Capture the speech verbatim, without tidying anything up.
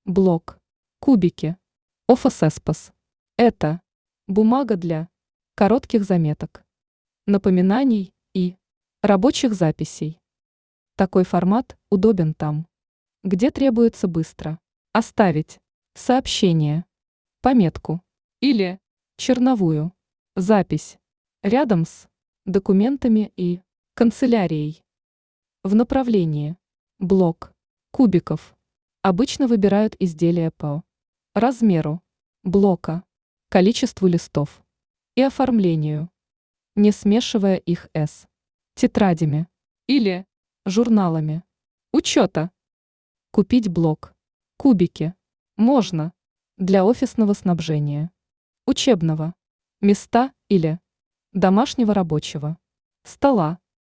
Блок. Кубики. Офосеспас. Это бумага для коротких заметок, напоминаний и рабочих записей. Такой формат удобен там, где требуется быстро оставить сообщение, пометку или черновую запись рядом с документами и канцелярией. В направлении блок кубиков обычно выбирают изделия по размеру блока, количеству листов и оформлению, не смешивая их с тетрадями или журналами учета. Купить блок кубики можно для офисного снабжения, учебного места или домашнего рабочего стола.